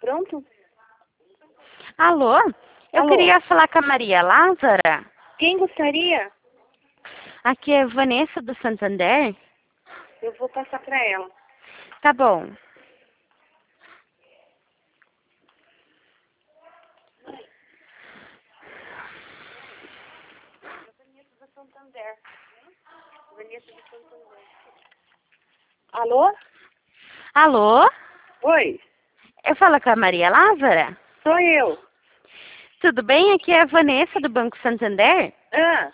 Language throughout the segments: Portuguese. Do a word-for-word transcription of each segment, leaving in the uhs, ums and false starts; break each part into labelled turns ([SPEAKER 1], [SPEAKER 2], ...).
[SPEAKER 1] Pronto?
[SPEAKER 2] Alô? Eu
[SPEAKER 1] Alô?
[SPEAKER 2] queria falar com a Maria Lázara.
[SPEAKER 1] Quem gostaria?
[SPEAKER 2] Aqui é Vanessa do Santander.
[SPEAKER 1] Eu vou passar para ela.
[SPEAKER 2] Tá bom.
[SPEAKER 1] Vanessa do Santander. Vanessa do Santander. Alô?
[SPEAKER 2] Alô?
[SPEAKER 1] Oi,
[SPEAKER 2] Eu falo com a Maria Lázara?
[SPEAKER 1] sou eu.
[SPEAKER 2] Tudo bem? Aqui é a Vanessa do Banco Santander.
[SPEAKER 1] Ah,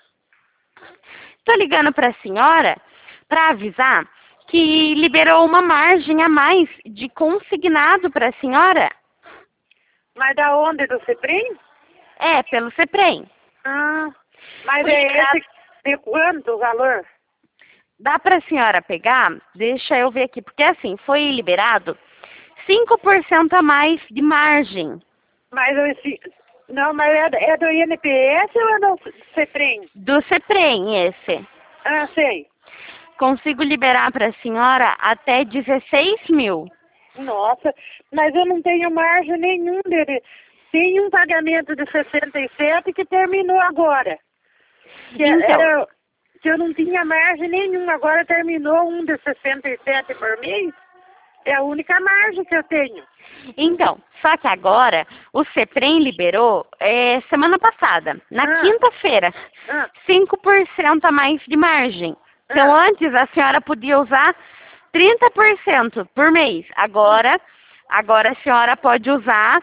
[SPEAKER 2] Tô ligando para a senhora para avisar que liberou uma margem a mais de consignado para a senhora.
[SPEAKER 1] mas da onde? Do Ceprim?
[SPEAKER 2] É, pelo CEPREM.
[SPEAKER 1] Ah, mas
[SPEAKER 2] Foi
[SPEAKER 1] é
[SPEAKER 2] liberado.
[SPEAKER 1] esse de quanto o valor?
[SPEAKER 2] Dá para a senhora pegar? Deixa eu ver aqui, porque assim, foi liberado cinco por cento a mais de margem
[SPEAKER 1] Mas eu, esse, não, mas é, do- é do I N P S ou é do Ceprim?
[SPEAKER 2] do CEPREM esse.
[SPEAKER 1] Ah, sei.
[SPEAKER 2] Consigo liberar para a senhora até dezesseis mil.
[SPEAKER 1] Nossa, mas eu não tenho margem nenhum dele. Tem um pagamento de sessenta e sete que terminou agora. Que
[SPEAKER 2] Então,
[SPEAKER 1] era que eu não tinha margem nenhuma, agora terminou um de sessenta e sete por mês. É a única margem que eu tenho.
[SPEAKER 2] então, só que agora o CEPREM liberou é, semana passada, na
[SPEAKER 1] Ah.
[SPEAKER 2] quinta-feira,
[SPEAKER 1] Ah,
[SPEAKER 2] cinco por cento a mais de margem. Então,
[SPEAKER 1] Ah.
[SPEAKER 2] antes a senhora podia usar trinta por cento por mês. Agora, agora a senhora pode usar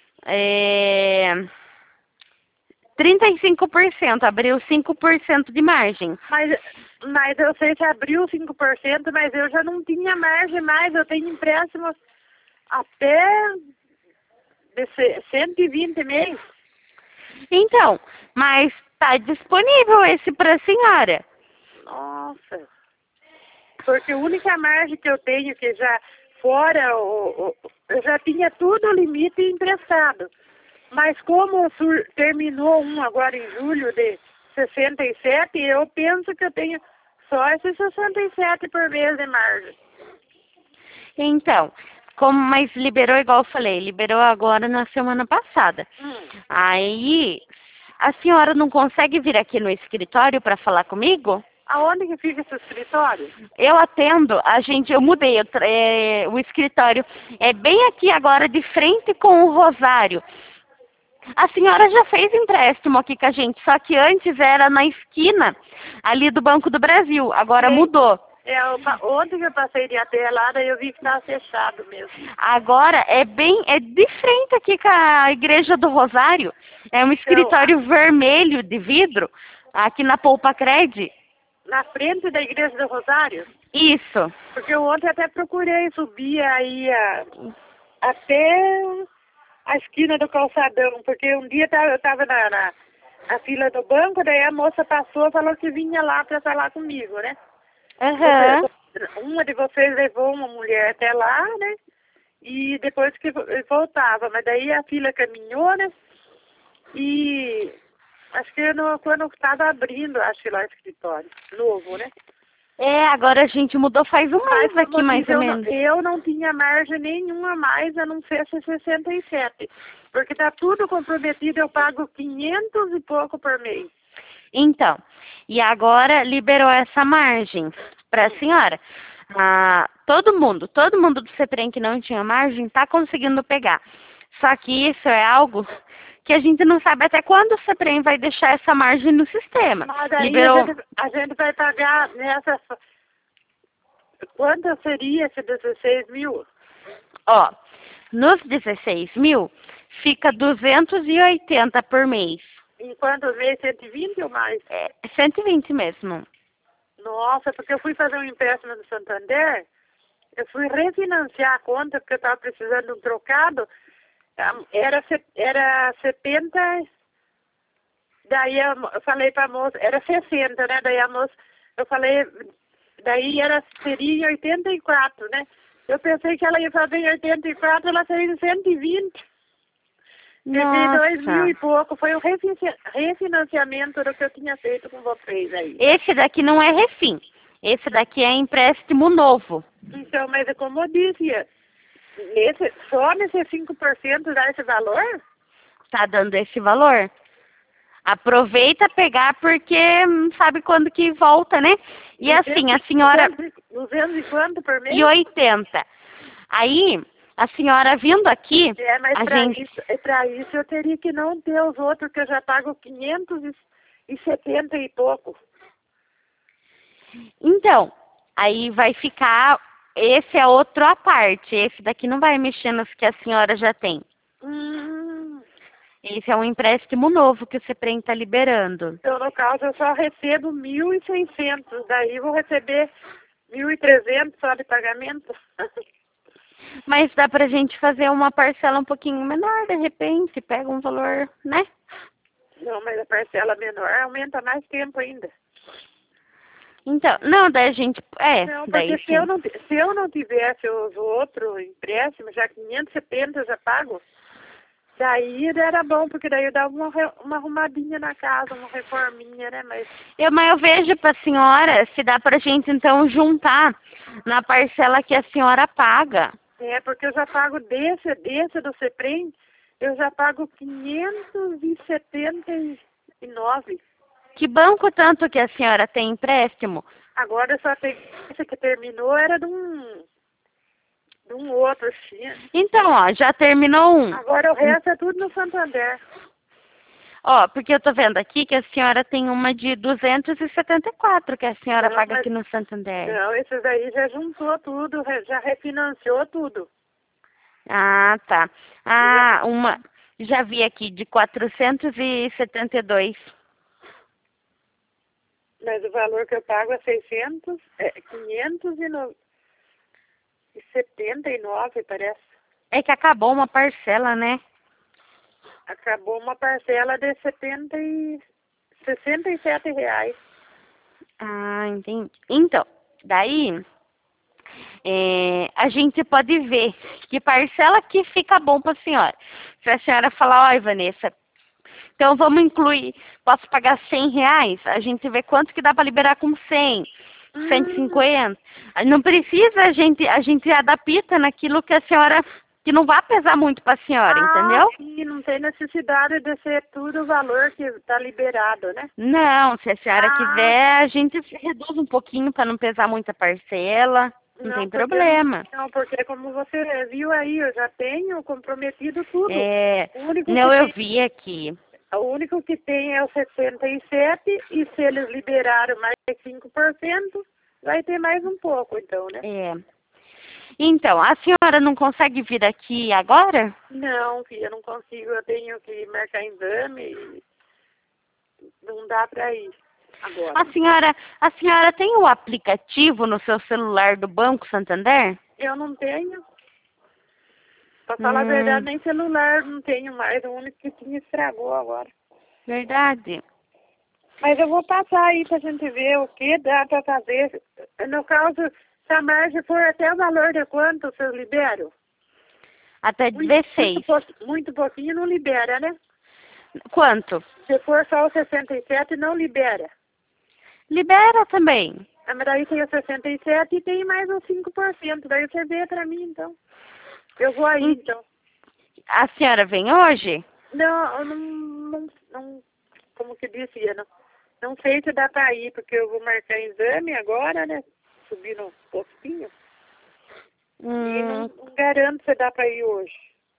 [SPEAKER 2] é, trinta e cinco por cento, abriu cinco por cento de margem.
[SPEAKER 1] mas, mas eu sei que abriu cinco por cento, mas eu já não tinha margem mais. Eu tenho empréstimos até de ce- cento e vinte mês.
[SPEAKER 2] Então, mas está disponível esse para a senhora.
[SPEAKER 1] Nossa. Porque a única margem que eu tenho, que já fora, o, o- eu já tinha tudo o limite emprestado. Mas como sur- terminou um agora em julho de sessenta e sete, eu penso que eu tenho só esses sessenta e sete por mês de margem.
[SPEAKER 2] Então, como, mas liberou igual eu falei, liberou agora na semana passada.
[SPEAKER 1] Hum.
[SPEAKER 2] Aí, a senhora não consegue vir aqui no escritório para falar comigo?
[SPEAKER 1] Aonde que fica esse escritório?
[SPEAKER 2] Eu atendo, a gente, eu mudei eu tra- é, o escritório. É bem aqui agora, de frente com o Rosário. A senhora já fez empréstimo aqui com a gente, só que antes era na esquina ali do Banco do Brasil, agora
[SPEAKER 1] Sei.
[SPEAKER 2] mudou.
[SPEAKER 1] É, eu pa- ontem que eu passei de até lá, daí eu vi que estava fechado mesmo.
[SPEAKER 2] Agora é bem, é de frente aqui com a Igreja do Rosário. É um escritório vermelho de vidro, aqui na Poupa Cred.
[SPEAKER 1] Na frente da Igreja do Rosário?
[SPEAKER 2] Isso.
[SPEAKER 1] Porque eu ontem até procurei subir aí a, até a esquina do calçadão, porque um dia tava- eu estava na, na, na fila do banco, daí a moça passou e falou que vinha lá para falar comigo, né?
[SPEAKER 2] Aham.
[SPEAKER 1] Você- uma de vocês levou uma mulher até lá, né? E depois que vo- voltava, mas daí a fila caminhou, né? E acho que eu não, quando estava abrindo, acho que lá o escritório, novo, né?
[SPEAKER 2] É, agora a gente mudou faz um mês
[SPEAKER 1] Mas,
[SPEAKER 2] aqui,
[SPEAKER 1] como
[SPEAKER 2] mais
[SPEAKER 1] diz,
[SPEAKER 2] ou
[SPEAKER 1] eu, não,
[SPEAKER 2] menos.
[SPEAKER 1] eu não tinha margem nenhuma a mais, a não ser esses sessenta e sete. Porque tá tudo comprometido, eu pago quinhentos e pouco por mês.
[SPEAKER 2] Então, e agora liberou essa margem para a senhora. Ah, todo mundo, todo mundo do CEPREM que não tinha margem está conseguindo pegar. Só que isso é algo que a gente não sabe até quando o CEPREM vai deixar essa margem no sistema.
[SPEAKER 1] Mas aí
[SPEAKER 2] Liberou,
[SPEAKER 1] a, gente, a gente vai pagar nessa... Quanto seria esse dezesseis mil?
[SPEAKER 2] ó, nos dezesseis mil fica duzentos e oitenta por mês.
[SPEAKER 1] Em quantos meses? cento e vinte ou mais?
[SPEAKER 2] É cento e vinte mesmo.
[SPEAKER 1] Nossa, porque eu fui fazer um empréstimo no Santander, eu fui refinanciar a conta porque eu estava precisando de um trocado, ah, era, se- era setenta, daí a mo- eu falei para a moça, era sessenta, né? Daí a moça, eu falei, daí era, seria em oitenta e quatro, né? Eu pensei que ela ia fazer em oitenta e quatro, ela saiu em cento e vinte. Peguei dois mil e
[SPEAKER 2] Nossa.
[SPEAKER 1] pouco, foi o refinci- refinanciamento do que eu tinha feito com vocês aí.
[SPEAKER 2] Esse daqui não é refim. Esse daqui é empréstimo novo.
[SPEAKER 1] Então, mas é como eu disse, Nesse, só nesse cinco por cento dá esse valor?
[SPEAKER 2] Tá dando esse valor. Aproveita pegar porque hum, sabe quando que volta, né? E assim, a senhora...
[SPEAKER 1] duzentos e quanto por mês?
[SPEAKER 2] E oitenta. Aí, a senhora vindo aqui,
[SPEAKER 1] É, mas
[SPEAKER 2] a
[SPEAKER 1] pra,
[SPEAKER 2] gente...
[SPEAKER 1] isso, é pra isso eu teria que não ter os outros, que eu já pago quinhentos e setenta e pouco.
[SPEAKER 2] Então, aí vai ficar... Esse é outro à parte. Esse daqui não vai mexer nos que a senhora já tem.
[SPEAKER 1] Hum,
[SPEAKER 2] Esse é um empréstimo novo que o CEPREM está liberando.
[SPEAKER 1] então, no caso, eu só recebo mil e seiscentos. Daí eu vou receber mil e trezentos só de pagamento.
[SPEAKER 2] Mas dá pra gente fazer uma parcela um pouquinho menor, de repente, pega um valor, né?
[SPEAKER 1] Não, mas a parcela menor aumenta mais tempo ainda.
[SPEAKER 2] Então, não, daí a gente, é,
[SPEAKER 1] Não, porque
[SPEAKER 2] daí
[SPEAKER 1] se
[SPEAKER 2] sim.
[SPEAKER 1] eu, não, se eu não tivesse os outros empréstimos, já quinhentos e setenta eu já pago, daí era bom, porque daí eu dava uma, re- uma arrumadinha na casa, uma reforminha, né? Mas
[SPEAKER 2] Eu, mas eu vejo pra senhora se dá pra gente, então, juntar na parcela que a senhora paga.
[SPEAKER 1] é porque eu já pago desse, desse do CEPREM, eu já pago quinhentos e setenta e nove.
[SPEAKER 2] Que banco tanto que a senhora tem empréstimo?
[SPEAKER 1] Agora eu só tenho esse que terminou, era de um, de um outro. Tinha.
[SPEAKER 2] Então, ó, já terminou um.
[SPEAKER 1] Agora o resto é tudo no Santander.
[SPEAKER 2] Ó, porque eu tô vendo aqui que a senhora tem uma de duzentos e setenta e quatro que a senhora
[SPEAKER 1] Não,
[SPEAKER 2] paga
[SPEAKER 1] mas-
[SPEAKER 2] aqui no Santander.
[SPEAKER 1] Não, esses aí já juntou tudo, re- já refinanciou tudo.
[SPEAKER 2] Ah, tá. Ah, uma, já vi aqui, de quatrocentos e setenta e dois.
[SPEAKER 1] Mas o valor que eu pago é seiscentos, é quinhentos e setenta e nove, parece.
[SPEAKER 2] É que acabou uma parcela, né?
[SPEAKER 1] Acabou uma parcela de setenta e sessenta e sete reais.
[SPEAKER 2] Ah, entendi. Então, daí, é, a gente pode ver que parcela que fica bom para a senhora. Se a senhora falar, ó, Vanessa, então vamos incluir, posso pagar cem reais? A gente vê quanto que dá para liberar com cem, cento e cinquenta. Não precisa, a gente, a gente adapta naquilo que a senhora, que não vai pesar muito para a senhora,
[SPEAKER 1] Ah,
[SPEAKER 2] entendeu?
[SPEAKER 1] sim, não tem necessidade de ser tudo o valor que está liberado, né?
[SPEAKER 2] Não, se a senhora
[SPEAKER 1] Ah.
[SPEAKER 2] quiser, a gente reduz um pouquinho para não pesar muita parcela. Não, tem
[SPEAKER 1] porque
[SPEAKER 2] problema.
[SPEAKER 1] Não, não, porque como você viu aí, eu já tenho comprometido tudo.
[SPEAKER 2] É,
[SPEAKER 1] O único
[SPEAKER 2] não,
[SPEAKER 1] que
[SPEAKER 2] eu
[SPEAKER 1] tem-
[SPEAKER 2] vi aqui.
[SPEAKER 1] O único que tem é o sessenta e sete e se eles liberaram mais cinco por cento, vai ter mais um pouco, então, né?
[SPEAKER 2] É. Então, a senhora não consegue vir aqui agora?
[SPEAKER 1] Não, filha, eu não consigo, eu tenho que marcar exame e não dá para ir agora.
[SPEAKER 2] A senhora, a senhora tem o aplicativo no seu celular do Banco Santander?
[SPEAKER 1] Eu não tenho. Pra falar a
[SPEAKER 2] Hum.
[SPEAKER 1] verdade, nem celular não tenho mais, o único que tinha estragou agora.
[SPEAKER 2] Verdade.
[SPEAKER 1] Mas eu vou passar aí pra gente ver o que dá pra fazer. No caso, se a margem for até o valor de quanto vocês liberam?
[SPEAKER 2] Até
[SPEAKER 1] Muito,
[SPEAKER 2] dezesseis.
[SPEAKER 1] muito, pou- muito pouquinho não libera, né?
[SPEAKER 2] Quanto?
[SPEAKER 1] Se for só o sessenta e sete, não libera.
[SPEAKER 2] Libera também.
[SPEAKER 1] Ah, mas daí tem o sessenta e sete e tem mais uns cinco por cento. Daí você vê pra mim, então. Eu vou aí,
[SPEAKER 2] Hum.
[SPEAKER 1] então.
[SPEAKER 2] A senhora vem hoje?
[SPEAKER 1] Não, eu não, não, não, como que disse, eu não, não sei se dá pra ir, porque eu vou marcar exame agora, né? Subir no postinho. E não,
[SPEAKER 2] Hum,
[SPEAKER 1] não garanto se dá pra ir hoje.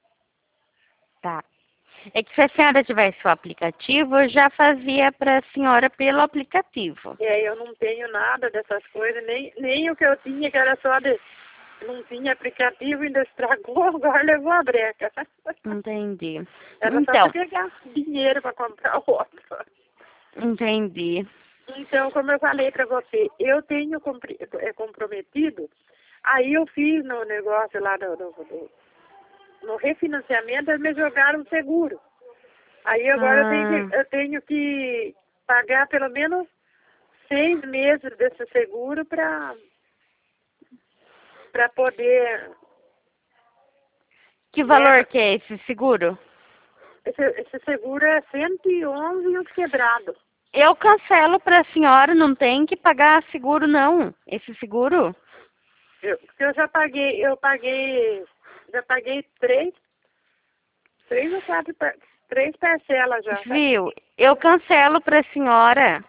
[SPEAKER 2] tá. É que se a senhora tivesse o aplicativo, eu já fazia para a senhora pelo aplicativo.
[SPEAKER 1] É, eu não tenho nada dessas coisas, nem, nem o que eu tinha, que era só de... Não tinha aplicativo, ainda estragou, agora levou a breca.
[SPEAKER 2] Entendi.
[SPEAKER 1] Era
[SPEAKER 2] Então,
[SPEAKER 1] só pegar dinheiro para comprar outro.
[SPEAKER 2] entendi.
[SPEAKER 1] Então, como eu falei para você, eu tenho compri- é, comprometido, aí eu fiz no negócio lá do, do, do- no refinanciamento, eles me jogaram seguro. Aí agora eu, tenho
[SPEAKER 2] Ah.
[SPEAKER 1] que, eu tenho que pagar pelo menos seis meses desse seguro para para poder...
[SPEAKER 2] Que valor
[SPEAKER 1] né,
[SPEAKER 2] que é esse seguro?
[SPEAKER 1] esse, esse seguro é cento e onze e uns quebrados.
[SPEAKER 2] Eu cancelo para a senhora, não tem que pagar seguro não. Esse seguro?
[SPEAKER 1] Eu, porque eu já paguei, eu paguei já paguei três, três ou quatro, par- três parcelas já.
[SPEAKER 2] Viu? Eu cancelo para a senhora.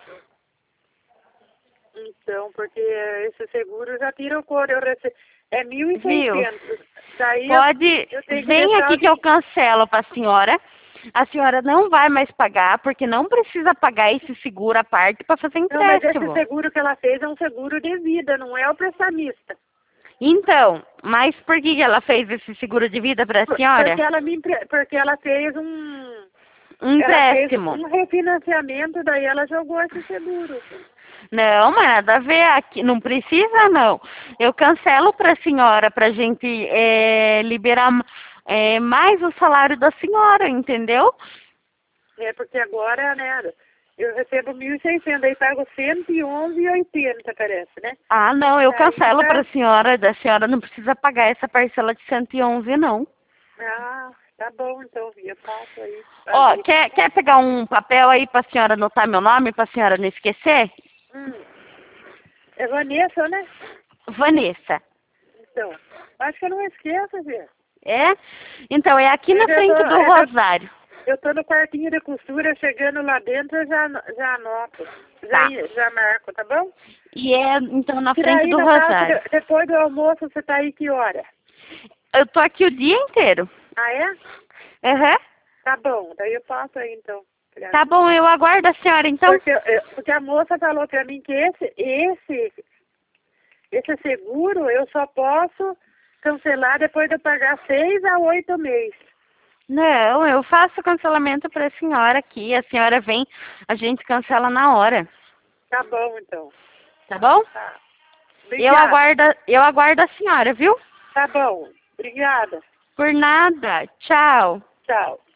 [SPEAKER 1] Então, porque esse seguro já tira o couro, eu rece... é mil e
[SPEAKER 2] Viu?
[SPEAKER 1] seiscentos. Daí eu-
[SPEAKER 2] Pode,
[SPEAKER 1] eu tenho que
[SPEAKER 2] vem
[SPEAKER 1] deixar
[SPEAKER 2] aqui
[SPEAKER 1] o
[SPEAKER 2] que eu cancelo para a senhora. A senhora não vai mais pagar, porque não precisa pagar esse seguro à parte para fazer
[SPEAKER 1] Não, mas esse
[SPEAKER 2] empréstimo.
[SPEAKER 1] seguro que ela fez é um seguro de vida, não é o prestamista.
[SPEAKER 2] Então, mas por que que ela fez esse seguro de vida para a
[SPEAKER 1] Por-
[SPEAKER 2] senhora?
[SPEAKER 1] Porque ela, me, empre- porque ela fez um...
[SPEAKER 2] Um
[SPEAKER 1] Ela fez
[SPEAKER 2] empréstimo.
[SPEAKER 1] um refinanciamento, daí ela jogou esse seguro.
[SPEAKER 2] Não, mas nada a ver aqui, não precisa não. Eu cancelo para a senhora para a gente eh, liberar eh, mais o salário da senhora, entendeu?
[SPEAKER 1] É porque agora, né, eu recebo mil e seiscentos, aí pago cento e onze e oitenta, parece, né?
[SPEAKER 2] Ah, não, eu
[SPEAKER 1] Aí
[SPEAKER 2] cancelo
[SPEAKER 1] tá-
[SPEAKER 2] para a senhora, da senhora não precisa pagar essa parcela de cento e onze não.
[SPEAKER 1] Ah, tá bom, então, eu passo aí.
[SPEAKER 2] Ó,
[SPEAKER 1] Aí.
[SPEAKER 2] quer, quer pegar um papel aí para a senhora anotar meu nome, para a senhora não esquecer?
[SPEAKER 1] Hum. É Vanessa, né?
[SPEAKER 2] Vanessa.
[SPEAKER 1] Então, acho que eu não esqueço, Zé.
[SPEAKER 2] É? Então, é aqui na
[SPEAKER 1] Eu
[SPEAKER 2] frente
[SPEAKER 1] tô-
[SPEAKER 2] do
[SPEAKER 1] eu tô-
[SPEAKER 2] Rosário.
[SPEAKER 1] Eu tô no quartinho de costura, chegando lá dentro, eu já, ano- já anoto. Já,
[SPEAKER 2] Tá.
[SPEAKER 1] já marco, tá bom?
[SPEAKER 2] E é, então, na
[SPEAKER 1] E
[SPEAKER 2] frente
[SPEAKER 1] daí,
[SPEAKER 2] do
[SPEAKER 1] no caso,
[SPEAKER 2] Rosário.
[SPEAKER 1] de- depois do almoço, você tá aí que hora?
[SPEAKER 2] Eu tô aqui o dia inteiro.
[SPEAKER 1] Ah, é?
[SPEAKER 2] Aham.
[SPEAKER 1] Tá bom, daí eu passo aí, então. Obrigada.
[SPEAKER 2] Tá bom, eu aguardo a senhora, então.
[SPEAKER 1] Porque, eu- porque a moça falou pra mim que esse, esse, esse seguro eu só posso cancelar depois de eu pagar seis a oito meses.
[SPEAKER 2] Não, eu faço o cancelamento para a senhora aqui. A senhora vem, a gente cancela na hora.
[SPEAKER 1] Tá bom, então.
[SPEAKER 2] Tá bom?
[SPEAKER 1] Tá.
[SPEAKER 2] Eu
[SPEAKER 1] Obrigada.
[SPEAKER 2] aguardo, eu aguardo a senhora, viu?
[SPEAKER 1] Tá bom. Obrigada.
[SPEAKER 2] Por nada. Tchau.
[SPEAKER 1] Tchau.